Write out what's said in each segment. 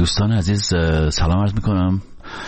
دوستان عزیز سلام عرض میکنم.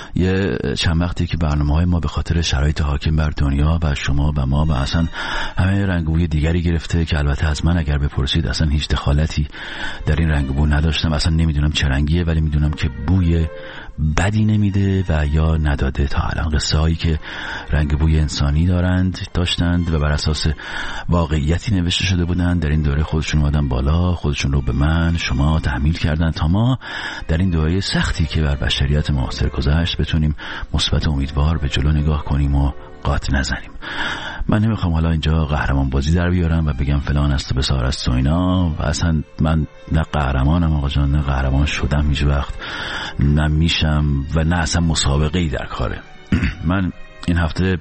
یه چند وقتی که برنامه‌های ما به خاطر شرایط حاکم بر دنیا و شما و ما و اصلا همه رنگ و بوی دیگری گرفته که البته از من اگر بپرسید اصلا هیچ دخالتی در این رنگ و بو نداشتم. اصلا نمیدونم چه رنگیه، ولی میدونم که بوی بدی نمیده و یا نداده تا الان. قصه هایی که رنگ بوی انسانی داشتند و بر اساس واقعیتی نوشته شده بودند در این دوره خودشون اومدن بالا، خودشون رو به من شما تحمیل کردن تا ما در این دوره سختی که بر بشریت معاصر گذشت بتونیم مثبت امیدوار به جلو نگاه کنیم و قاط نزنیم. من نمیخوام حالا اینجا قهرمان بازی در بیارم و بگم فلان است و بسار است و اینا، و اصلا من نه قهرمانم آقا جان، نه قهرمان شدم هیچ وقت، نه میشم و نه اصلا مسابقه ای در کاره. من این هفته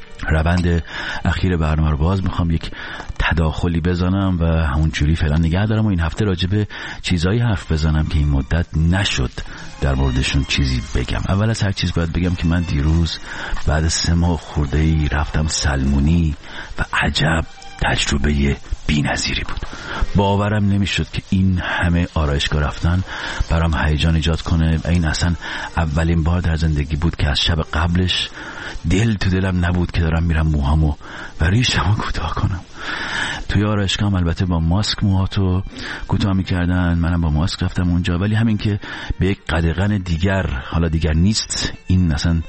روند اخیر برنامه رو باز میخوام یک تداخلی بزنم و همون جوری فعلا نگه دارم و این هفته راجب چیزایی حرف بزنم که این مدت نشد در موردشون چیزی بگم. اول از هر چیز باید بگم که من دیروز بعد 3 ماه خورده‌ای رفتم سلمونی و عجب تجربه بی‌نظیری بود. باورم نمیشد که این همه آرایشگاه رفتن برام هیجان ایجاد کنه. این اصلا اولین بار در زندگی بود که از شب قبلش دل تو دلم نبود که دارم میرم موهامو و ریشمو کوتاه کنم. توی آرایشگاه البته با ماسک موهاتو کوتاه میکردن، منم با ماسک رفتم اونجا، ولی همین که به یک قدغن دیگر حالا دیگر نیست این اصلا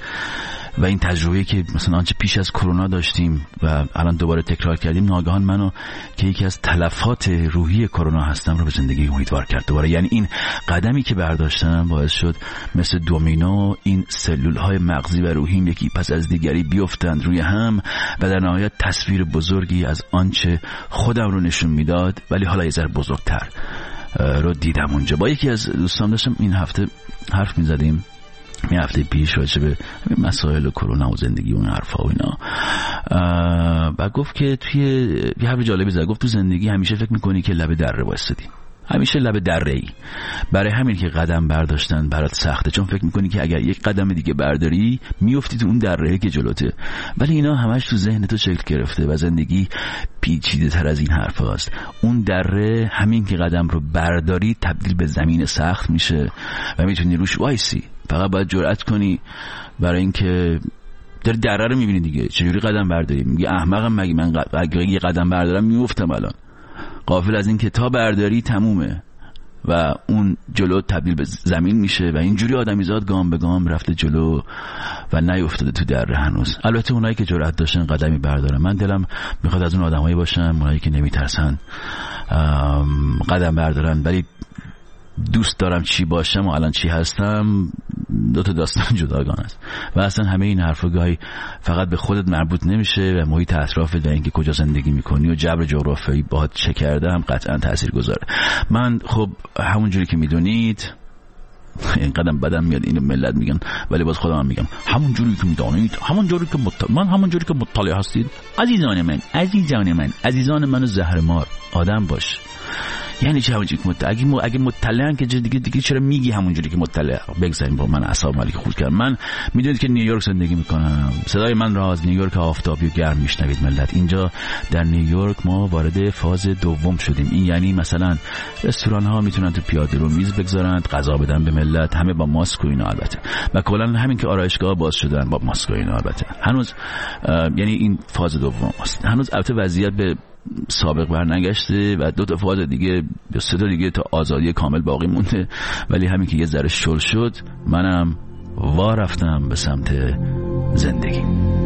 و این تجربه‌ای که مثلا آنچه پیش از کرونا داشتیم و الان دوباره تکرار کردیم، ناگهان منو که یکی از تلفات روحی کرونا هستم رو به زندگی امیدوار کرد دوباره. یعنی این قدمی که برداشتم باعث شد مثل دومینو این سلول‌های مغزی و روحیم یکی پس از دیگری بیفتند روی هم و در نهایت تصویر بزرگی از آنچه خودم رو نشون میداد ولی حالا یه ذره بزرگتر رو دیدم اونجا. با یکی از دوستان داشتم این هفته حرف می‌زدیم، این هفته پیش راجع به مسائل کرونا و زندگی و اون حرفا و اینا، و گفت که توی یه حرف جالبی زد. گفت تو زندگی همیشه فکر میکنی که لب دره وایسادی، همیشه لب دره‌ای، برای همین که قدم برداشتن برات سخته، چون فکر میکنی که اگر یک قدم دیگه برداری میافتی تو اون دره‌ای که جلوته. ولی اینا همش تو ذهن تو شکل گرفته و زندگی پیچیده تر از این حرف هاست. اون دره همین که قدم رو برداری تبدیل به زمین سخت میشه و میتونی روش وایسی. فقط باید جرأت کنی، برای اینکه در دره رو میبینی دیگه چجوری قدم برداری. میگه احمقم مگه من یه قدم بردارم میافتم الان، غافل از این که تا برداری تمومه و اون جلو تبدیل به زمین میشه و اینجوری آدمیزاد گام به گام رفته جلو و نیافتاده تو دره هنوز. البته اونایی که جرأت داشتن قدمی بردارن، من دلم میخواد از اون آدمایی باشم، اونایی که نمیترسن قدم بردارن. ولی دوست دارم چی باشم و الان چی هستم 2 تا داستان جداگانه است و اصلا همه این حرفا گاهی فقط به خودت مربوط نمیشه و محیط اطرافت و اینکه کجا زندگی میکنی و جبر جغرافیایی باهات چه کرده هم قطعا تاثیر گذاره. من خب همونجوری که میدونید این قدم بدم میاد اینو ملت میگن، ولی باز خودم هم میگم همونجوری که میدونید، همونجوری که من همونجوری که مطلع هستید عزیزان من عزیزان منو زهرمار آدم باش. یعنی چه همونجوری که اگه مطلعن که دیگه چرا میگی همونجوری که مطلع؟ بگذاریم با من اعصاب مالی خورد کردم. من میدونید که نیویورک زندگی میکنم، صدای من را از نیویورک آفتابی و گرم میشنوید ملت. اینجا در نیویورک ما وارد فاز دوم شدیم. این یعنی مثلا رستوران ها میتونن تو پیاده رو میز بگذارن غذا بدن به ملت، همه با ماسک و اینا البته، و کلا همین که آرایشگاه باز شدن با ماسک و اینا البته. هنوز یعنی این فاز دوم است. هنوز البته وضعیت به سابق برنگشته و 2 تا فاز دیگه یا 3 تا دیگه تا آزادی کامل باقی مونده، ولی همین که یه ذره شل شد منم وا رفتم به سمت زندگی.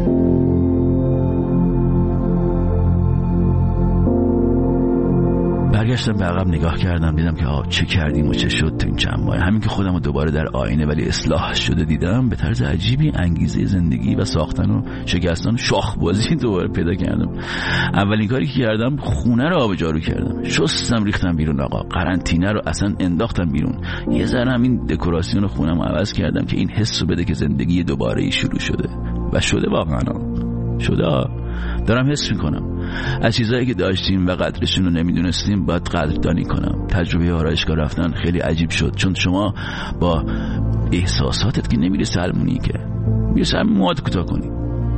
برگشتم به عقب نگاه کردم، دیدم که چه کردیم و چه شد تو این چند ماه. همین که خودم رو دوباره در آینه ولی اصلاح شده دیدم، به طرز عجیبی انگیزه زندگی و ساختن و شکستن و شاخ بازی دوباره پیدا کردم. اولین کاری که کردم خونه رو آبجارو کردم، شستم ریختم بیرون آقا، قرنطینه رو اصلا انداختم بیرون، یه ذره همین دکوراسیون خونم رو عوض کردم که این حسو بده که زندگی دوباره شروع شده و شده، واقعا شده. دارم حس میکنم از چیزایی که داشتیم و قدرشون رو نمیدونستیم باید قدردانی کنم. تجربه آرایشگاه رفتن خیلی عجیب شد، چون شما با احساساتت که نمیره سلمونی، که میره سلمون موهات کوتاه کنی،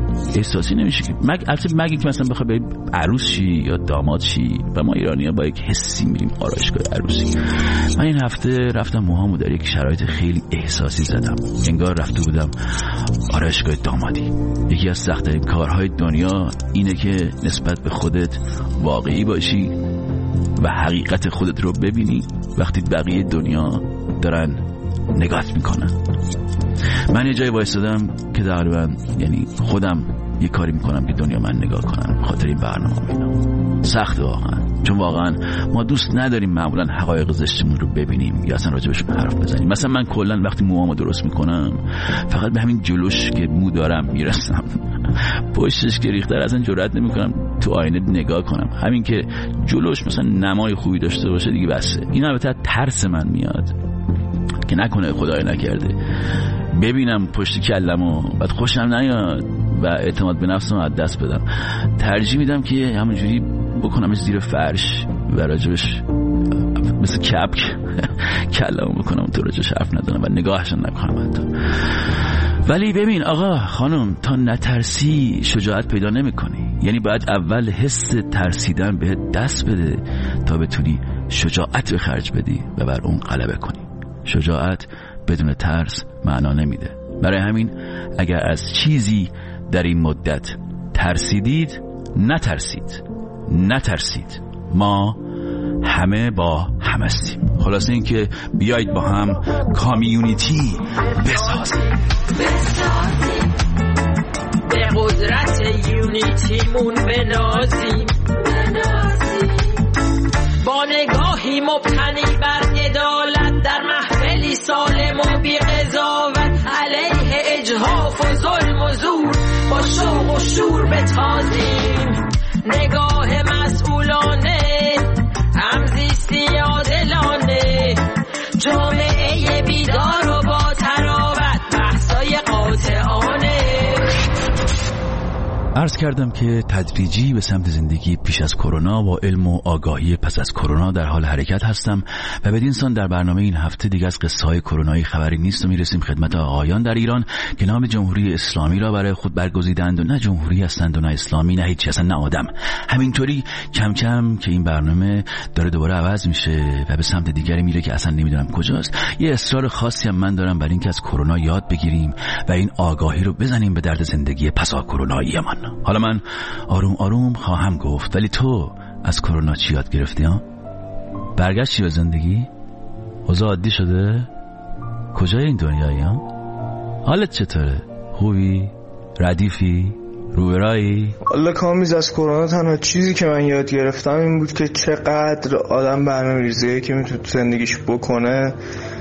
احساسی نمیشه که مگه که مثلا بخوای بری عروس شی یا داماد شی و ما ایرانی‌ها با یک حسی میریم آرایشگاه عروسی. من این هفته رفتم موهامو در یک شرایط خیلی احساسی زدم، انگار رفته بودم آرایشگاه دامادی. یکی از سخت‌ترین کارهای دنیا اینه که نسبت به خودت واقعی باشی و حقیقت خودت رو ببینی وقتی بقیه دنیا دارن نگات میکنن. من یه جایی وایسادم که تقریبا یعنی خودم یه کاری میکنم که دنیا من نگاه کنن، خاطر این برنامه اینا. سخت واقعا، چون واقعا ما دوست نداریم معمولا حقایق زشتمون رو ببینیم یا اصلا راجبشون حرف بزنیم. مثلا من کلا وقتی موامو درست میکنم فقط به همین جلوش که مو دارم میرسم، پشتش که ریخته اصلا جرئت نمیکنم تو آینه نگاه کنم. همین که جلوش مثلا نمای خوبی داشته باشه دیگه بسه. این البته ترس من میاد که نکنه خدای نکرده ببینم پشت کلمو بعد خوشم نیاد و اعتماد به نفسم از دست بدم. ترجیح میدم که همونجوری بکنمش زیر فرش و راجبش مثل کپک کلمو بکنم تو راجبش حرف ندارم و نگاهشون نکنم حتی. ولی ببین آقا خانم، تا نترسی شجاعت پیدا نمی کنی. یعنی باید اول حس ترسیدن بهت دست بده تا بتونی شجاعت به خرج بدی و بر اون غلبه کنی. شجاعت بدون ترس معنا نمیده. برای همین اگر از چیزی در این مدت ترسیدید نترسید، ما همه با هم هستیم. خلاصه این که بیایید با هم کامیونیتی بسازیم. به قدرت یونیتیمون بنازیم. با نگاهی مبتنی بر عدالت در محفلی سالم و بی قضاوت علیه اجحاف و ظلم و زور با شوق و شور بتازیم. نگاه مسئولانه، همزیستی عادلانه، جامعه بیدار و با تراوت، بحثای قاطعانه. عرض کردم که تدریجی به سمت زندگی پیش از کرونا و علم و آگاهی پس از کرونا در حال حرکت هستم و بدین سان در برنامه این هفته دیگه از قصه های کرونایی خبری نیست و میرسیم خدمت آقایان در ایران که نام جمهوری اسلامی را برای خود برگزیدند و نه جمهوری هستند و نه اسلامی نه هیچ، اصلا نه آدم. همینطوری کم کم که این برنامه داره دوباره عوض میشه و به سمت دیگری میره که اصلا نمیدونم کجاست. یه اصرار خاصی هم من دارم برای اینکه از کرونا یاد بگیریم و این آگاهی رو بزنیم به درد زندگی پس از کرونایی من. حالا من آروم آروم خواهم گفت، ولی تو از کرونا چی یاد گرفتی ها؟ برگشتی به زندگی؟ اوضاع عادی شده؟ کجای این دنیایی ها؟ حالت چطوره؟ خوبی؟ ردیفی؟ روبرایی؟ والا کامیز از کرونا تنها چیزی که من یاد گرفتم این بود که چقدر آدم برنامه‌ریزی که میتونه زندگیش بکنه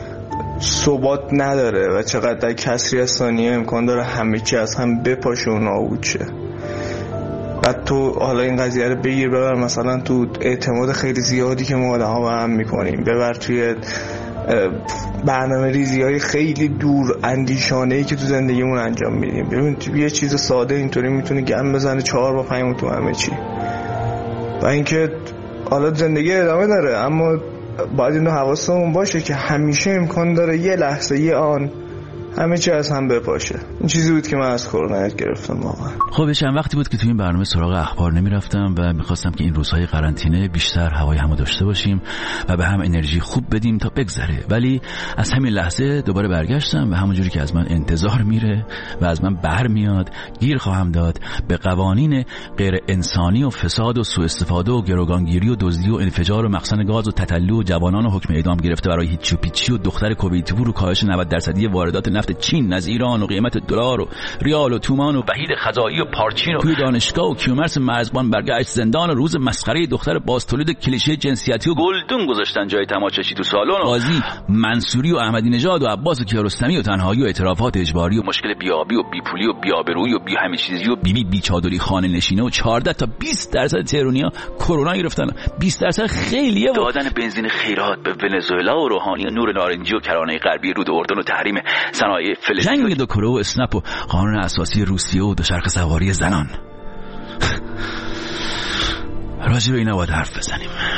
ثبات نداره و چقدر در کسری از ثانیه امکان داره همه چی از هم بپاشه و نابود شه. بعد تو حالا این قضیه رو بگیر ببر مثلا تو اعتماد خیلی زیادی که ما آدم ها با هم میکنیم، ببر توی برنامه ریزی های خیلی دور اندیشانه‌ای که تو زندگیمون انجام میدیم. ببین تو یه چیز ساده اینطوری میتونه گم بزنه 4 با 5 تو همه چی. و اینکه حالا زندگی ادامه داره اما باید اینو حواسمون باشه که همیشه امکان داره یه لحظه یه آن همه چی از هم بپاشه. این چیزی بود که من از کرونا یاد گرفتم واقعا. خب چند وقتی بود که تو این برنامه سراغ اخبار نمیرفتم و میخواستم که این روزهای قرنطینه بیشتر هوای همو داشته باشیم و به هم انرژی خوب بدیم تا بگذره. ولی از همین لحظه دوباره برگشتم و همونجوری که از من انتظار میره و از من برمیاد گیر خواهم داد به قوانین غیر انسانی و فساد و سوء استفاده و گروگانگیری و دزدی و انفجار و مخزن گاز و تتلو و جوانان و حکم اعدام گرفته برای هیچی و پیچی و دختر کویتپور و کاهش 90% واردات نفت چین از ایران و قیمت دلار و ریال و تومان و وحید خزایی و پارچین و توی دانشگاه و کیومرث مرزبان برگشت زندان و روز مسخره دختر بازتولید کلیشه جنسیتی و گلدون گذاشتن جای تماشاشی تو سالن قاضی منصوری و احمدی نژاد و عباس کیارستمی و تنهایی و اعترافات اجباری و مشکل بیابی و بیپولی و بیابرویی و بی همه چیزی و بی چادری خانه نشینه و 14 تا 20% تهرانیا کرونا گرفتن. 20% خیلیه. دادن بنزین خیرات به ونزوئلا و روحانی و نور نارنجی و کرانه غربی رود اردن و تحریم صنایع فلسطین، جنگ دوکره و اسنپ و قانون اساسی روسیه و دوچرخه سواری زنان. راجع به اینا باید حرف بزنیم.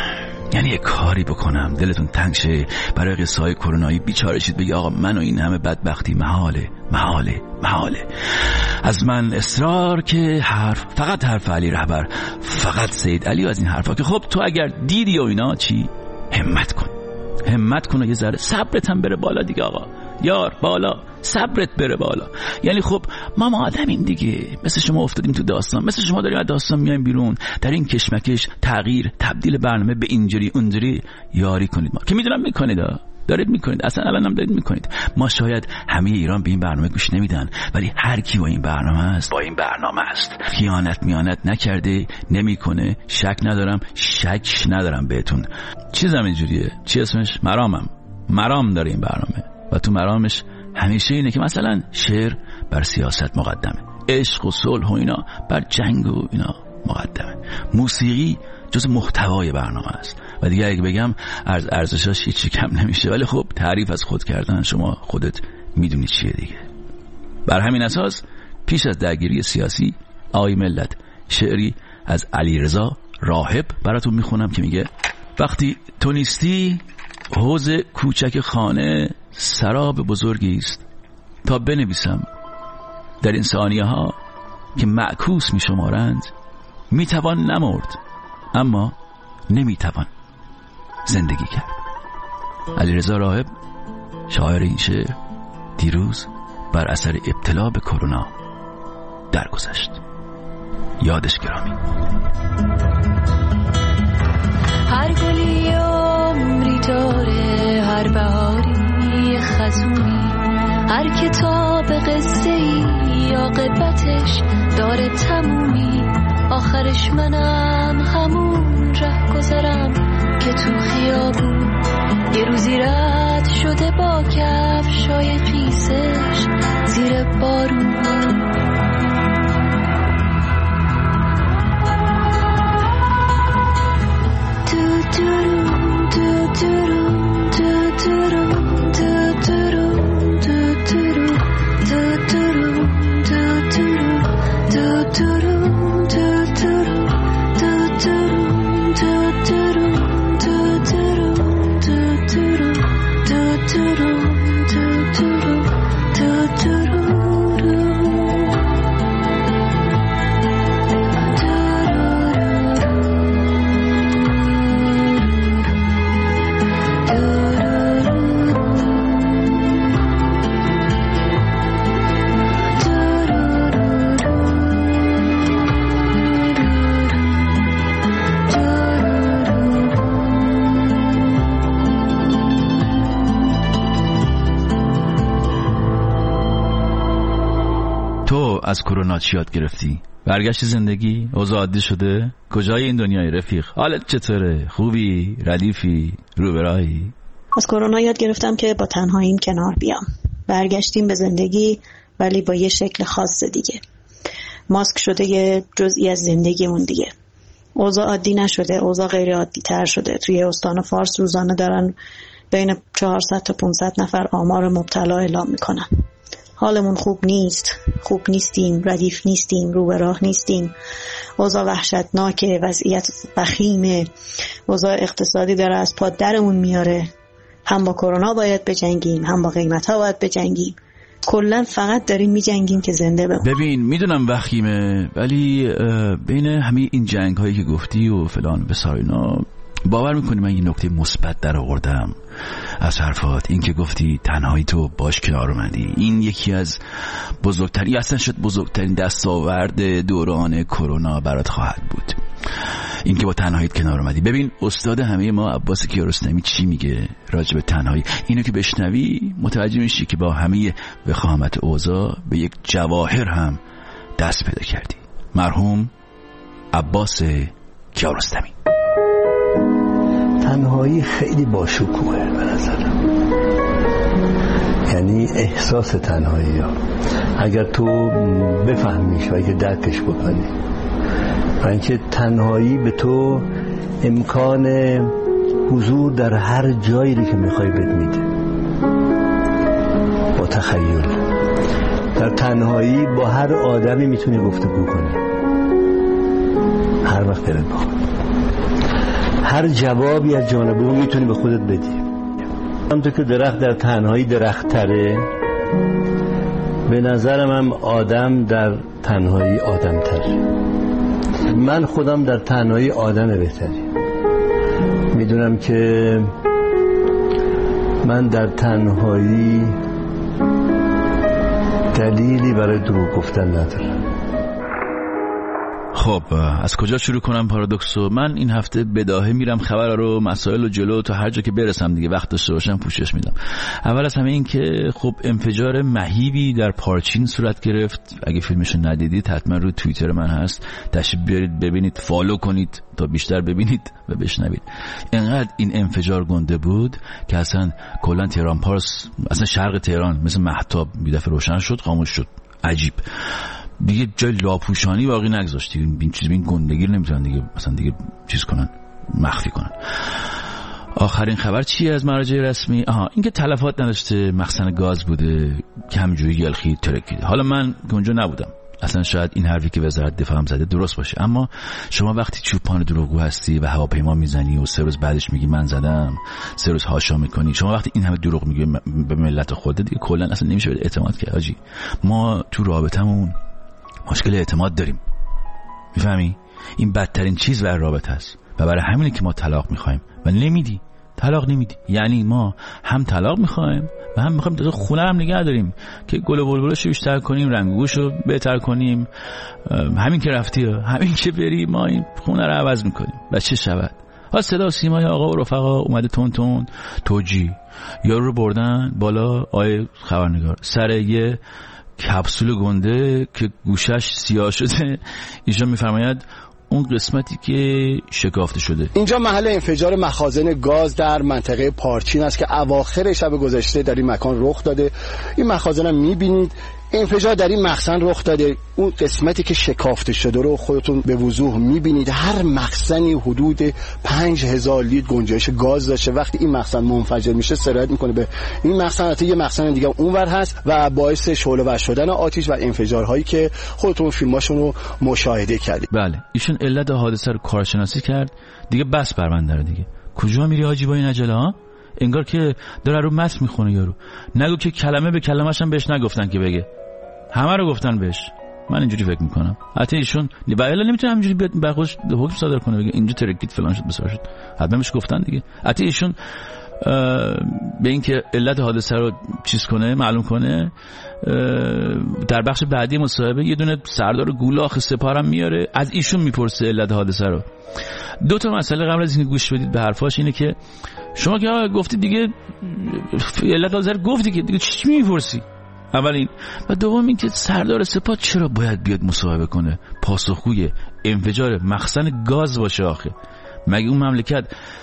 یعنی یه کاری بکنم دلتون تنگ شه برای قصه‌های کرونایی بیچاره شید بگی آقا من و این همه بدبختی محاله. از من اصرار که فقط حرف علی رهبر، فقط سید علی و از این حرفا که خب تو اگر دیدی و اینا چی، همت کن و یه ذره صبرت هم بره بالا دیگه آقا یار، بالا صبرت بره بالا. یعنی خب ما آدمیم دیگه، مثل شما افتادیم تو داستان، مثل شما داریم از داستان میایم بیرون، در این کشمکش تغییر تبدیل برنامه به اینجوری اونجوری یاری کنید. ما که میدونم میکنید، دارید میکنید، اصلا الان هم دارید میکنید. ما شاید همه ایران به این برنامه گوش نمیدن، ولی هر کی با این برنامه است خیانت میانت نکرده، نمیکنه، شک ندارم بهتون. چیزم اینجوریه، چی اسمش، مرام داره این برنامه و تو مرامش همیشه اینه که مثلا شعر بر سیاست مقدمه، عشق و صلح و اینا بر جنگ و اینا مقدمه، موسیقی جز محتوای برنامه است و دیگه اگه بگم ارزشاش هیچی کم نمیشه، ولی خب تعریف از خود کردن شما خودت میدونی چیه دیگه. بر همین اساس پیش از درگیری سیاسی آی ملت، شعری از علیرضا راهب براتون میخونم که میگه وقتی تو نیستی حوض کوچک خانه سراب بزرگی است، تا بنویسم در این ثانیه ها که معکوس می شمارند، می توان نمرد اما نمی توان زندگی کرد. علیرضا راهب شاعر این شعر دیروز بر اثر ابتلا به کرونا درگذشت. یادش گرامی. هر گلی عمری داره، هر بهاری خزونی، هر کتاب قصه ای عاقبتش داره تمومی، آخرش منم همون ره گذرم که تو خیابون یه روزی رد شده با کفشای خیسش زیر بارون. از کرونا چی یاد گرفتی؟ برگشت زندگی؟ اوضاع عادی شده؟ کجای این دنیای رفیق؟ حالت چطوره؟ خوبی؟ ردیفی؟ رو به راهی؟ از کرونا یاد گرفتم که با تنهاییم کنار بیام. برگشتیم به زندگی ولی با یه شکل خاص دیگه. ماسک شده یه جزئی از زندگیمون دیگه. اوضاع عادی نشده، اوضاع غیر عادی تر شده. توی استان فارس روزانه دارن بین 400 تا 500 نفر آمار مبتلا اعلام میکنن. حالمون خوب نیستیم، ردیف نیستیم، رو به راه نیستیم. اوضاع وحشتناکه، وضعیت وخیمه، اوضاع اقتصادی داره از پا درمون میاره. هم با کرونا باید بجنگیم، هم با قیمت‌ها باید بجنگیم. کلا فقط داریم میجنگیم که زنده بمونیم. ببین میدونم وخیمه، ولی بین همه این جنگ هایی که گفتی و فلان بسار اینا باور میکنی من یه نکته مثبت در آوردم از حرفات؟ این که گفتی تنهایی تو باش کنار اومدی، این یکی از بزرگترین، اصلا شد بزرگترین دستاورد دوران کرونا برات خواهد بود، این که با تنهاییت کنار اومدی. ببین استاد همه ما عباس کیارستمی چی میگه راجع به تنهایی؟ اینو که بشنوی متوجه میشی که با همه وخامت اوضاع به یک جواهر هم دست پیدا کردی. مرحوم عباس کیارستمی. تنهایی خیلی باشکوهه به نظرم، یعنی احساس تنهایی ها اگر تو بفهمیش و اگر درکش بکنی، و اینکه تنهایی به تو امکان حضور در هر جایی رو که میخوای بهت میده. با تخیل در تنهایی با هر آدمی میتونی گفتگو کنی هر وقت دلت بخواد. هر جوابی از جانب اون میتونی به خودت بدی. همونطور که درخت در تنهایی درخت تره، به نظرم هم آدم در تنهایی آدم تره. من خودم در تنهایی آدم بهتری. میدونم که من در تنهایی دلیلی برای دروغ گفتن ندارم. خب از کجا شروع کنم پارادوکسو؟ من این هفته بداهه میرم خبر رو، مسائل رو جلو تا هر جا که برسم دیگه، وقت داشته باشم پوشش میدم. اول از همه این که خب انفجار مهیبی در پارچین صورت گرفت. اگه فیلمش رو ندیدید حتما رو توییتر من هست، تشریف بیارید ببینید، فالو کنید تا بیشتر ببینید و بشنوید. اینقدر این انفجار گنده بود که اصلا کلا تهران پارس، اصلا شرق تهران مثل مهتاب یه دفعه روشن شد، خاموش شد. عجیب. دیگه جای لاپوشانی باقی نگذاشت. این چیز، این گندگی رو نمیتونن دیگه مثلا دیگه چیز کنن، مخفی کنن. آخرین خبر چیه از مراجع رسمی؟ اینکه تلفات نداشته، مخزن گاز بوده که همینجوری یلخی ترکیده. حالا من که اونجا نبودم، اصلا شاید این حرفی که وزارت دفاع هم زده درست باشه، اما شما وقتی چوپان دروغگو هستی و هواپیما میزنی و 3 روز بعدش میگی من زدم، 3 روز هاشا میکنی، شما وقتی این همه دروغ میگی به ملت خودت، دیگه کلا اصلا نمیشه به اعتماد کرد. حاجی ما تو رابطمون مشکل اعتماد داریم، میفهمی؟ این بدترین چیز برای رابطه است و برای همینه که ما طلاق میخوایم و نمیدی. طلاق نمیدی یعنی ما هم طلاق میخوایم و هم میخوایم خونه هم نگه داریم که گل و بلبلش رو بیشتر کنیم، رنگوش رو بهتر کنیم. همین که رفتی، همین که بری، ما این خونه رو عوض میکنیم و چه شود؟ صدا و سیمای آقا و رفقا اومده تون تون توجی، یارو رو بردن بالا، آیه خبرنگار سر یه کپسول گنده که گوشش سیاه شده، ایشان میفرماید اون قسمتی که شکافته شده. اینجا محل انفجار مخازن گاز در منطقه پارچین است که اواخر شب گذشته در این مکان رخ داده. این مخازن هم میبینید انفجار در این مخزن رخ داده. اون قسمتی که شکافته شده رو خودتون به وضوح میبینید. هر مخزنی حدود 5000 لیتر گنجایش گاز داشته. وقتی این مخزن منفجر میشه سرایت میکنه به این مخزن، البته یه مخزن دیگه اونور هست و باعث شعله‌ور شدن آتش و انفجارهایی که خودتون فیلماشون رو مشاهده کردید. بله، ایشون علت حادثه رو کارشناسی کرد دیگه، بس پرونده رو دیگه. کجا میری حاجی با این عجله ها؟ انگار که داره رو متن میخونه یارو. نگو که کلمه به کلمه‌ش هم بهش نگفتن که بگه، همه رو گفتن بهش. من اینجوری فکر میکنم حتی ایشون بالا نمیتونه همینجوری بیاد به خودش حکم صادر کنه بگه اینجا ترکید فلان شد بسار شد، حتما بهش گفتن دیگه. حتی ایشون به اینکه علت حادثه رو چیز کنه، معلوم کنه، در بخش بعدی مصاحبه یه دونه سردار گولاخ سپارم میاره، از ایشون میپرسه علت حادثه رو. 2 مسئله قبل از اینکه گوش بدید به حرفاش اینه که شما که گفتی دیگه علت حادثه رو گفتی که دیگه چی میپرسی؟ اولین و دوم این که سردار سپاه چرا باید بیاد مصاحبه کنه، پاسخگوی انفجار مخزن گاز باشه؟ آخه مگه اون مملکت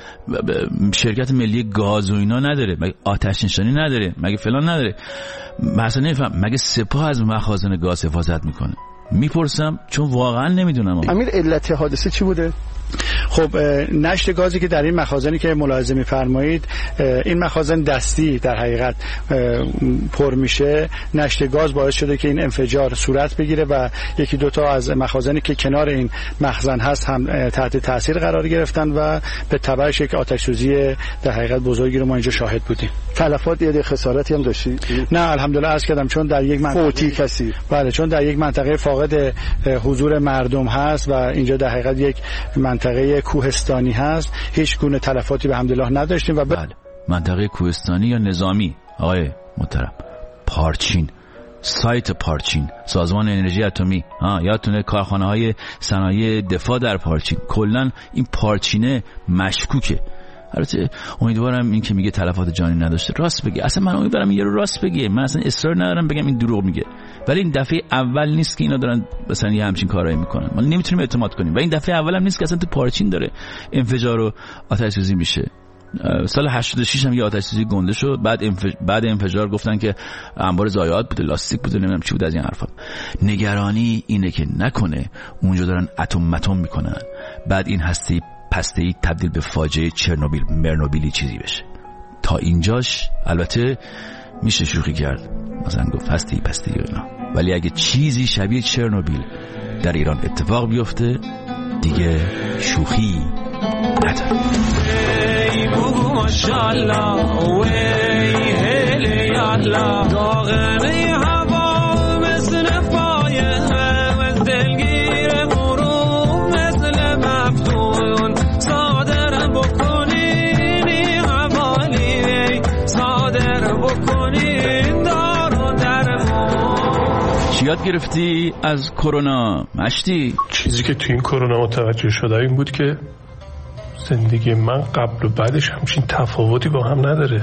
شرکت ملی گاز و اینا نداره؟ مگه آتش نشانی نداره؟ مگه فلان نداره؟ مثلا نمیفهم مگه سپاه از مخازن گاز حفاظت میکنه؟ میپرسم چون واقعا نمیدونم. امیر علت حادثه چی بوده؟ خب نشت گازی که در این مخازنی که ملاحظه می‌فرمایید، این مخازن دستی در حقیقت پر میشه. نشت گاز باعث شده که این انفجار صورت بگیره و 1-2 از مخازنی که کنار این مخزن هست هم تحت تاثیر قرار گرفتن و به تبعش یک آتش سوزی در حقیقت بزرگی رو ما اینجا شاهد بودیم. تلفات یا خسارتی هم داشتی؟ نه الحمدلله عرض کردم چون در یک منطقه فوتی کسی، بله، چون در یک منطقه فاقد حضور مردم هست و اینجا در حقیقت یک منطقه کوهستانی هست، هیچ گونه تلفاتی به حمدالله نداشتیم. و بله، منطقه کوهستانی یا نظامی آقای محترم، پارچین، سایت پارچین، سازمان انرژی اتمی، یادتونه کارخانه‌های صنایع دفاع در پارچین. کلا این پارچینه مشکوکه. البته امیدوارم این که میگه تلفات جانی نداشته راست بگه. اصلا من امیدوارم یه رو راست بگه، من اصلا اصرار ندارم بگم این دروغ میگه، ولی این دفعه اول نیست که اینا دارن مثلا یه همچین کارایی میکنن. ما نمیتونیم اعتماد کنیم و این دفعه اول هم نیست که اصلا تو پارچین داره انفجار و آتش سوزی میشه. سال 86 هم یه آتش سوزی گنده شد. بعد انفجار گفتن که انبار ضایعات بوده، لاستیک بوده، نمیدونم چی بود از این حرفا. نگرانی اینه که نکنه اونجا دارن اتم میکنن، بعد این پسته‌ای تبدیل به فاجعه چرنوبیل مرنوبیلی چیزی بشه. تا اینجاش البته میشه شوخی کرد، مثلا گفت پسته‌ای و اینا، ولی اگه چیزی شبیه چرنوبیل در ایران اتفاق بیفته دیگه شوخی نداره. یاد گرفتی از کرونا مشتی؟ چیزی که تو این کرونا متوجه شده این بود که زندگی من قبل و بعدش همچین تفاوتی با هم نداره.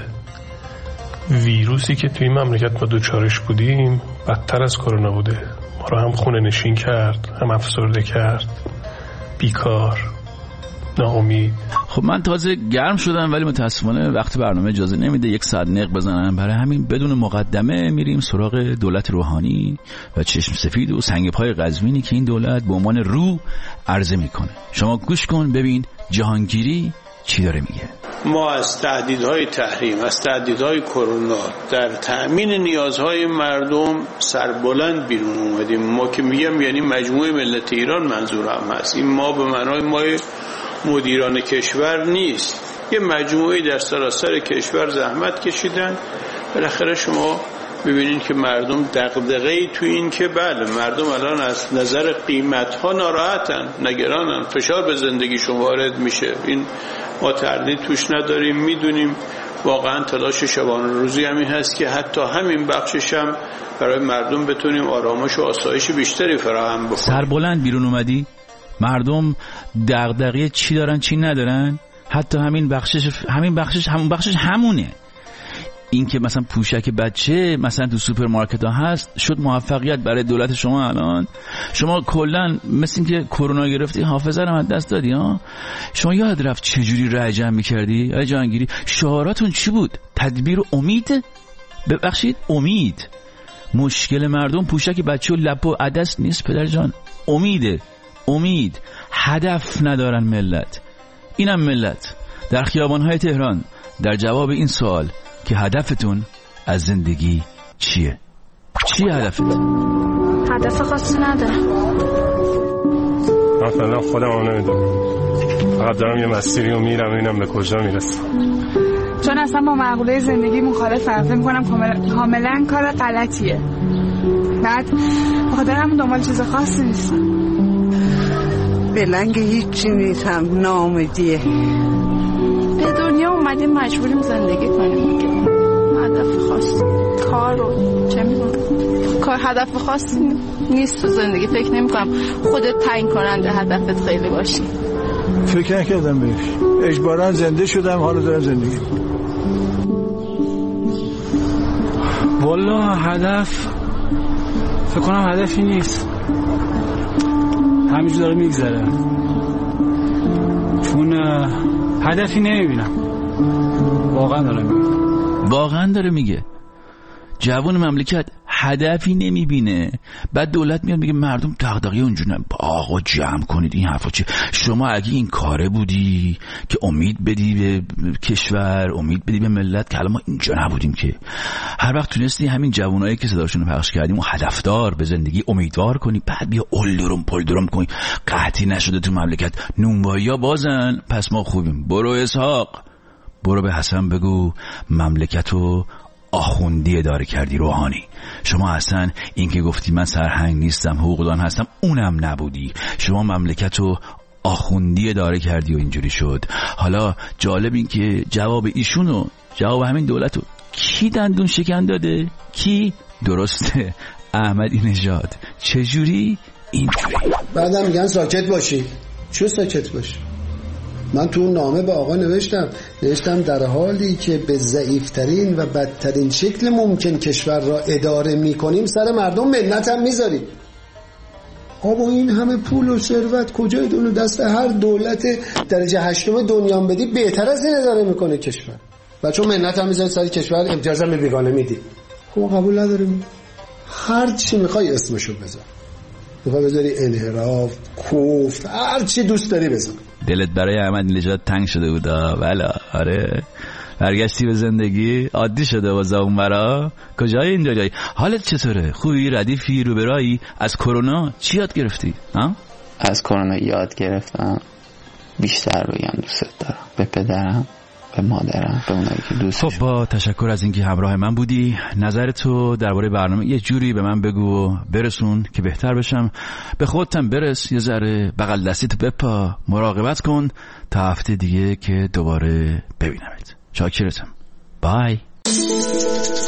ویروسی که توی این مملکت ما دوچارش بودیم بدتر از کرونا بوده. ما رو هم خونه نشین کرد، هم افسرده کرد، بیکار، ناامید. خب من تازه گرم شدم ولی متاسفانه وقت برنامه اجازه نمیده 1 ساعت نق بزنم. برای همین بدون مقدمه میریم سراغ دولت روحانی و چشم سفید و سنگ پای قزوینی که این دولت به عنوان رو عرضه میکنه. شما گوش کن ببین جهانگیری چی داره میگه. ما از تهدیدهای تحریم، از تهدیدهای کرونا در تأمین نیازهای مردم سربلند بیرون اومدیم. ما که میگم یعنی مجموعه ملت ایران منظورم هست. این ما به معنای ما مدیران کشور نیست، یه مجموعه در سراسر کشور زحمت کشیدن. بالاخره شما ببینید که مردم دغدغه‌ای تو این که بله مردم الان از نظر قیمت‌ها ناراحتن، نگرانن، فشار به زندگیشون وارد میشه. این ما تردید توش نداریم، میدونیم واقعا تلاش شبانه روزی همین هست که حتی همین بخشش هم برای مردم بتونیم آرامش و آسایش بیشتری فراهم بکنیم. سربلند بیرون اومدی؟ مردم دغدغه چی دارن چی ندارن؟ حتی همین بخشش همونه. این که مثلا پوشک بچه مثلا تو سوپرمارکت ها هست شد موفقیت برای دولت شما. الان شما کلا مثل این که کرونا گرفتی حافظه رو از دست دادی ها. شما یاد رفت چجوری رای جمع می‌کردی؟ آقای جهانگیری شعاراتون چی بود؟ تدبیر و امید؟ ببخشید امید. مشکل مردم پوشک بچه و لب و عدس نیست پدر جان، امیده. امید. هدف ندارن ملت. اینم ملت در خیابان‌های تهران در جواب این سوال که هدفتون از زندگی چیه؟ چیه هدفت؟ هدف خاصی ندارم. من فعلا خودم هم نمیدونم، فقط دارم یه مسیری رو میرم اینم به کجا میرسم. چون اصلا با معقوله زندگی مخالفم، فکر میکنم کاملا کار غلطیه. بعد بخاطر همون دنبال چیز خاصی نیستم. بلنگ هیچی نیستم، ناامیدیه. به دنیا اومدیم مجبوریم زندگی کنیم دیگه. هدف خاص کار رو چه میدونم، کار هدف خاصی نیست تو زندگی. فکر نمی‌کنم خودت تعیین کننده هدفت خیلی باشی. فکر نکردم بهش، اجباراً زنده شدم، حالا دارم زندگی. والا هدف فکر کنم هدفی نیست، همینجور داره میگذره، چون هدفی نمیبینم. واقعا داره میگه جوان مملکت هدفی نمیبینه. بعد دولت میاد میگه مردم دغدغه اونجوری نه. آقا جمع کنید این حرفا چیه؟ شما اگه این کاره بودی که امید بدی به کشور، امید بدی به ملت، که ما اینجا نبودیم که هر وقت تونستی همین جوانایی که صداشون رو پخش کردیم و هدفدار به زندگی امیدوار کنی، بعد بیا اولدرم پلدرم کنی قحطی نشده تو مملکت، نونوایی‌ها بازن، پس ما خوبیم. برو اسحاق، برو به حسن بگو مملکتو آخوندی اداره کردی روحانی. شما اصلا این که گفتی من سرهنگ نیستم حقوقدان هستم اونم نبودی. شما مملکتو آخوندی اداره کردی و اینجوری شد. حالا جالب این که جواب ایشونو، جواب همین دولتو کی دندون شکن داده؟ کی؟ درسته، احمدی نژاد. چجوری؟ اینجوری. بعدم میگن ساکت باشی. چه ساکت باشی؟ من تو نامه به آقا نوشتم در حالی که به ضعیفترین و بدترین شکل ممکن کشور را اداره میکنیم سر مردم منت هم میذاریم. آقا این همه پول و ثروت کجای دونه دست هر دولت درجه 8 دنیا بدی بهتر از این اداره میکنه کشور. بچه منت هم میذاری سر کشور، امتیاز هم به بیگانه میدی. خب قبول نداریم. هر چی میخوای اسمشو بذار، میخوای بذاری انحراف، کوفت، هر چی دوست داری بذار. دلت برای احمد نژاد تنگ شده بود بله. آره برگشتی به زندگی، عادی شده واسه اون برا. کجای این جایی؟ حالت چطوره؟ خوبی؟ ردیفی؟ رو برایی؟ از کرونا چی یاد گرفتی؟ از کرونا یاد گرفتم بیشتر بگم دوست دارم، به پدرم، به مادرم، به اونایی که دوستشون. خب با تشکر از اینکه همراه من بودی. نظرتو درباره برنامه یه جوری به من بگو و برسون که بهتر بشم. به خودتم برس، یه ذره بغل دستیتو بپا، مراقبت کن تا هفته دیگه که دوباره ببینمت. شاکرتم. بای.